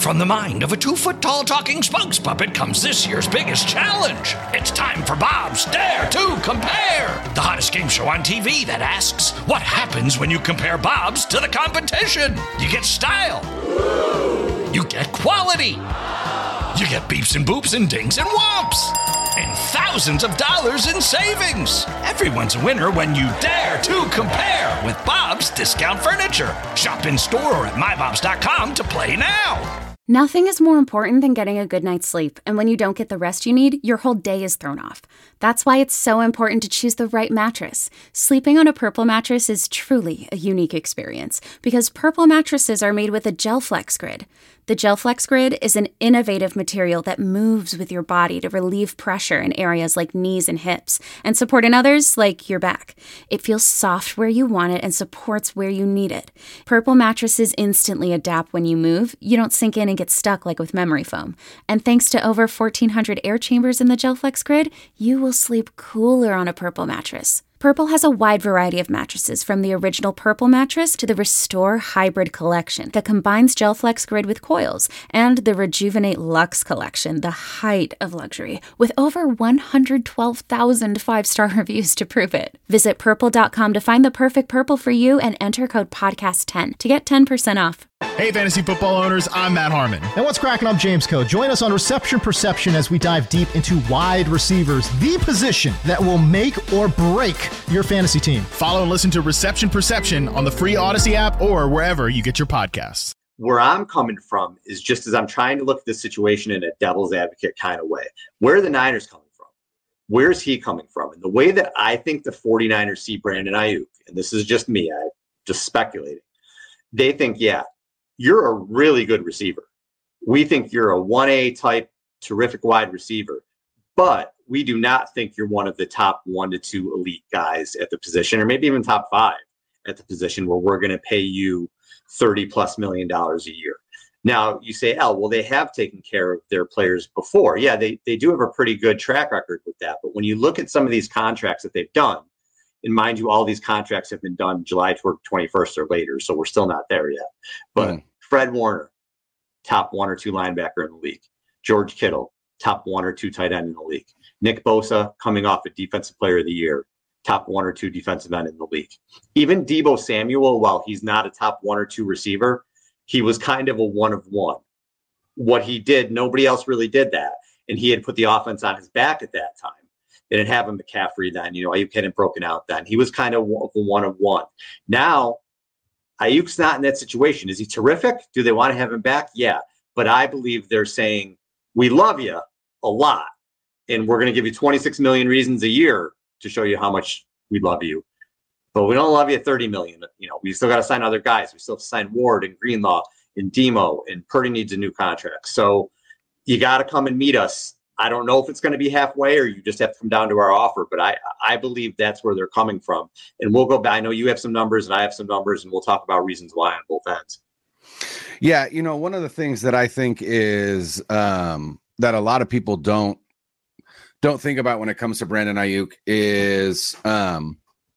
From the mind of a 2-foot-tall talking spokes puppet comes this year's biggest challenge. It's time for Bob's Dare to Compare, the hottest game show on TV that asks, what happens when you compare Bob's to the competition? You get style. You get quality. You get beeps and boops and dings and whomps. And thousands of dollars in savings. Everyone's a winner when you dare to compare with Bob's Discount Furniture. Shop in store or at mybobs.com to play now. Nothing is more important than getting a good night's sleep, and when you don't get the rest you need, your whole day is thrown off. That's why it's so important to choose the right mattress. Sleeping on a Purple mattress is truly a unique experience, because Purple mattresses are made with a GelFlex Grid. The GelFlex Grid is an innovative material that moves with your body to relieve pressure in areas like knees and hips, and support in others like your back. It feels soft where you want it and supports where you need it. Purple mattresses instantly adapt when you move. You don't sink in and get stuck like with memory foam. And thanks to over 1,400 air chambers in the GelFlex Grid, you will sleep cooler on a Purple mattress. Purple has a wide variety of mattresses, from the original Purple mattress to the Restore Hybrid collection that combines GelFlex Grid with coils, and the Rejuvenate Luxe collection, the height of luxury, with over 112,000 five-star reviews to prove it. Visit purple.com to find the perfect Purple for you and enter code podcast10 to get 10% off. Hey, fantasy football owners, I'm Matt Harmon. And what's cracking? I'm James Coe. Join us on Reception Perception as we dive deep into wide receivers, the position that will make or break your fantasy team. Follow and listen to Reception Perception on the free Odyssey app or wherever you get your podcasts. Where I'm coming from is just as I'm trying to look at this situation in a devil's advocate kind of way. Where are the Niners coming from? Where's he coming from? And the way that I think the 49ers see Brandon Ayuk, and this is just me, I'm just speculating, they think, yeah, you're a really good receiver. We think you're a 1A type, terrific wide receiver, but we do not think you're one of the top 1 to 2 elite guys at the position, or maybe even top 5 at the position where we're going to pay you $30+ million a year. Now you say, well, they have taken care of their players before. Yeah, they do have a pretty good track record with that. But when you look at some of these contracts that they've done, and mind you, all these contracts have been done July 21st or later, so we're still not there yet. But Fred Warner, top 1 or 2 linebacker in the league. George Kittle, top 1 or 2 tight end in the league. Nick Bosa, coming off a defensive player of the year, top 1 or 2 defensive end in the league. Even Deebo Samuel, while he's not a top 1 or 2 receiver, he was kind of a one of one. What he did, nobody else really did that. And he had put the offense on his back at that time. They didn't have him McCaffrey then. Ayuk hadn't broken out then. He was kind of a one of one. Now, Ayuk's not in that situation. Is he terrific? Do they want to have him back? Yeah. But I believe they're saying, we love you a lot, and we're going to give you 26 million reasons a year to show you how much we love you. But we don't love you at 30 million. We still got to sign other guys. We still have to sign Ward and Greenlaw and Demo, and Purdy needs a new contract. So you got to come and meet us. I don't know if it's going to be halfway or you just have to come down to our offer, but I believe that's where they're coming from. And we'll go back. I know you have some numbers and I have some numbers, and we'll talk about reasons why on both ends. Yeah. One of the things that I think is that a lot of people don't think about when it comes to Brandon Ayuk is, and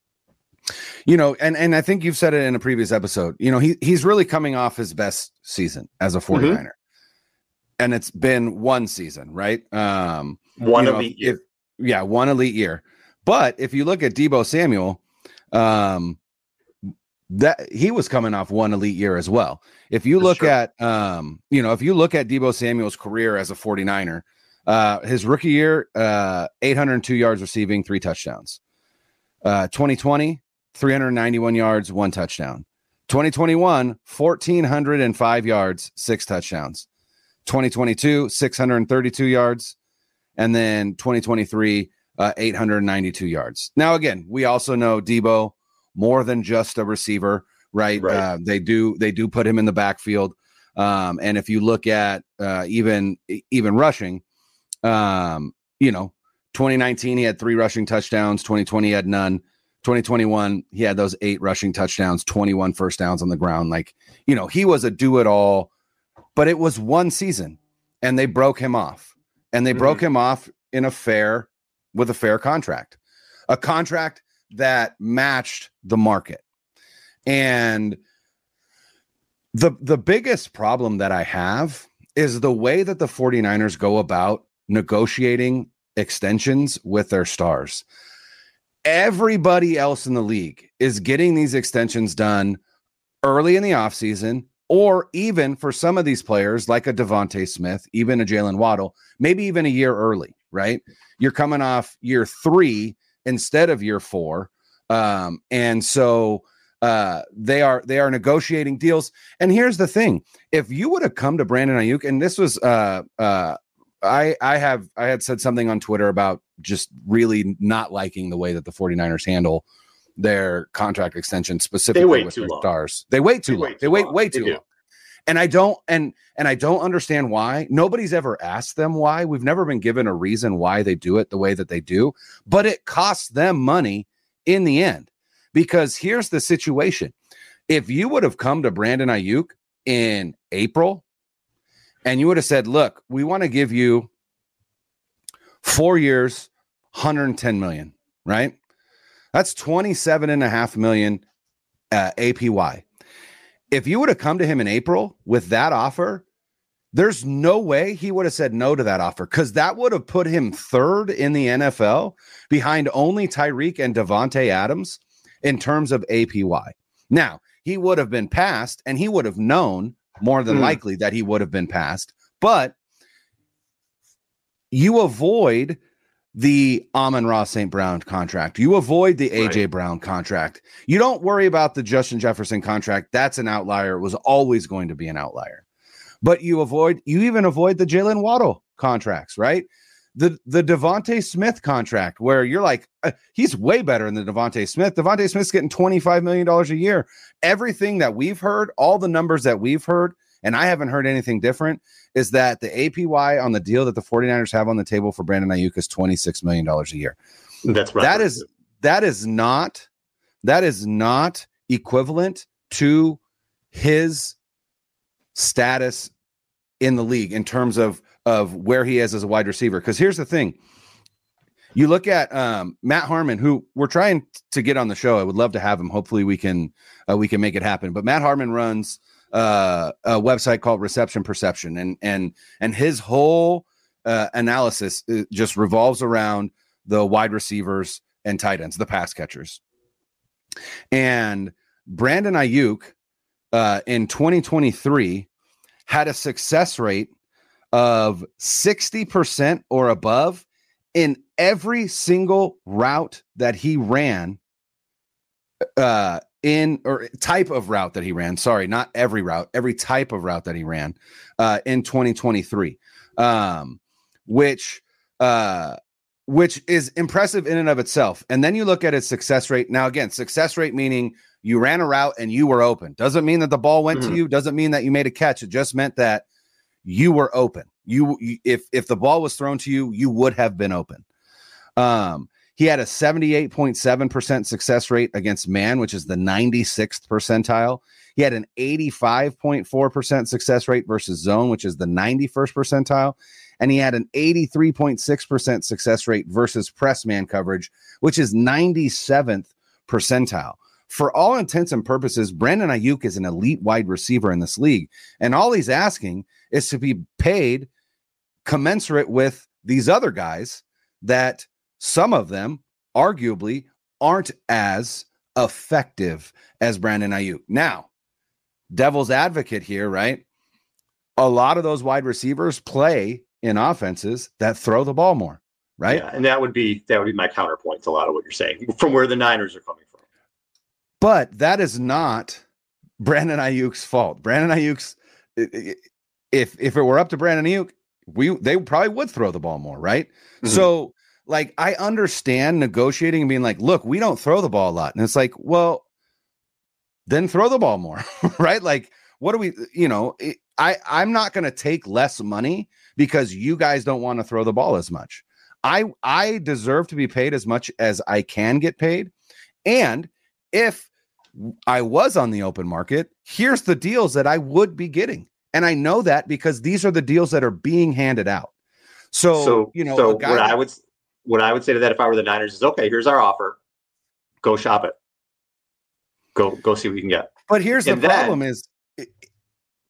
I think you've said it in a previous episode, he's really coming off his best season as a 49er. Mm-hmm. And it's been one season, right? One elite year. One elite year. But if you look at Deebo Samuel, that he was coming off one elite year as well. If you look at, if you look at Deebo Samuel's career as a 49er, his rookie year, 802 yards receiving, 3 touchdowns. 2020, 391 yards, 1 touchdown. 2021, 1,405 yards, 6 touchdowns. 2022, 632 yards. And then 2023, 892 yards. Now, again, we also know Deebo more than just a receiver, right? They do put him in the backfield. And if you look at even rushing, 2019, he had 3 rushing touchdowns. 2020, he had none. 2021, he had those 8 rushing touchdowns, 21 first downs on the ground. He was a do-it-all, but it was one season, and they broke him off. And they broke him off with a fair contract, a contract that matched the market. And the biggest problem that I have is the way that the 49ers go about negotiating extensions with their stars. Everybody else in the league is getting these extensions done early in the offseason, or even for some of these players like a Devontae Smith, even a Jalen Waddle, maybe even a year early, right? You're coming off year 3 instead of year 4. And so they are negotiating deals. And here's the thing. If you would have come to Brandon Ayuk, and this was I had said something on Twitter about just really not liking the way that the 49ers handle their contract extension, specifically with their stars. They wait too long. They wait way too long. And I don't understand why. Nobody's ever asked them why. We've never been given a reason why they do it the way that they do, but it costs them money in the end. Because here's the situation. If you would have come to Brandon Ayuk in April and you would have said, look, we want to give you 4 years, $110 million, right? That's $27.5 million APY. If you would have come to him in April with that offer, there's no way he would have said no to that offer, because that would have put him third in the NFL behind only Tyreek and Devontae Adams in terms of APY. Now, he would have been passed, and he would have known more than likely that he would have been passed, but you avoid the Amon-Ra St. Brown contract. You avoid the A.J. Brown contract. You don't worry about the Justin Jefferson contract. That's an outlier. It was always going to be an outlier. But you even avoid the Jalen Waddle contracts, right? The Devontae Smith contract, where you're like, he's way better than Devontae Smith. Devontae Smith's getting $25 million a year. Everything that we've heard, all the numbers that we've heard, and I haven't heard anything different, is that the APY on the deal that the 49ers have on the table for Brandon Ayuk is $26 million a year. That's right. That is not equivalent to his status in the league in terms of where he is as a wide receiver. Because here's the thing. You look at Matt Harmon, who we're trying to get on the show. I would love to have him. Hopefully we can make it happen. But Matt Harmon runs a website called Reception Perception, and his whole analysis just revolves around the wide receivers and tight ends, the pass catchers. And Brandon Ayuk in 2023 had a success rate of 60% or above in every single route that he ran, or type of route that he ran. Sorry, not every route, every type of route that he ran in 2023, which is impressive in and of itself. And then you look at his success rate. Now, again, success rate meaning you ran a route and you were open. Doesn't mean that the ball went to you. Doesn't mean that you made a catch. It just meant that you were open. If the ball was thrown to you, you would have been open. He had a 78.7% success rate against man, which is the 96th percentile. He had an 85.4% success rate versus zone, which is the 91st percentile. And he had an 83.6% success rate versus press man coverage, which is 97th percentile. For all intents and purposes, Brandon Ayuk is an elite wide receiver in this league. And all he's asking is to be paid commensurate with these other guys that some of them arguably aren't as effective as Brandon Ayuk. Now, devil's advocate here, right? A lot of those wide receivers play in offenses that throw the ball more, right? Yeah, and that would be my counterpoint to a lot of what you're saying from where the Niners are coming from. But that is not Brandon Ayuk's fault. Brandon Ayuk's, if it were up to Brandon Ayuk, they probably would throw the ball more, right? Mm-hmm. So, like, I understand negotiating and being like, look, we don't throw the ball a lot. And it's like, well, then throw the ball more, right? Like, what do we, I'm not going to take less money because you guys don't want to throw the ball as much. I deserve to be paid as much as I can get paid. And if I was on the open market, here's the deals that I would be getting. And I know that because these are the deals that are being handed out. So what I would say to that if I were the Niners is, okay, here's our offer. Go shop it. Go see what you can get. But here's the problem is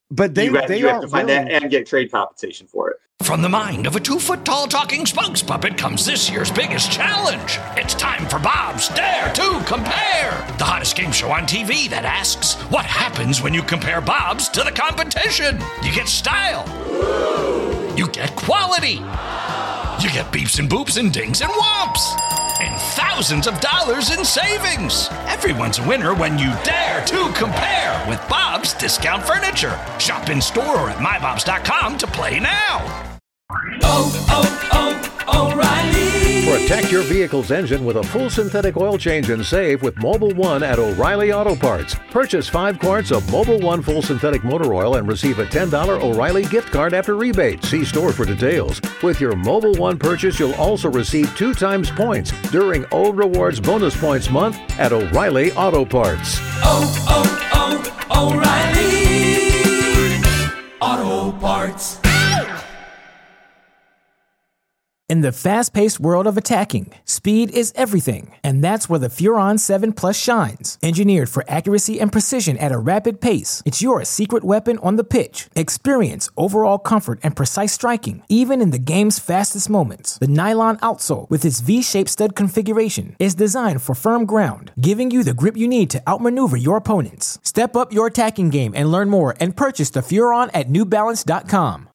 But you have to find that and get trade compensation for it. From the mind of a 2-foot-tall talking spokes puppet comes this year's biggest challenge. It's time for Bob's Dare to Compare, the hottest game show on TV that asks, what happens when you compare Bobs to the competition? You get style. You get quality. You get beeps and boops and dings and whomps. And thousands of dollars in savings. Everyone's a winner when you dare to compare with Bob's Discount Furniture. Shop in store or at mybobs.com to play now. O'Reilly. Protect your vehicle's engine with a full synthetic oil change and save with Mobil 1 at O'Reilly Auto Parts. Purchase 5 quarts of Mobil 1 full synthetic motor oil and receive a $10 O'Reilly gift card after rebate. See store for details. With your Mobil 1 purchase, you'll also receive 2 times points during O Rewards Bonus Points Month at O'Reilly Auto Parts. O'Reilly Auto Parts. In the fast-paced world of attacking, speed is everything, and that's where the Furon 7 Plus shines. Engineered for accuracy and precision at a rapid pace, it's your secret weapon on the pitch. Experience overall comfort and precise striking, even in the game's fastest moments. The nylon outsole, with its V-shaped stud configuration, is designed for firm ground, giving you the grip you need to outmaneuver your opponents. Step up your attacking game and learn more and purchase the Furon at NewBalance.com.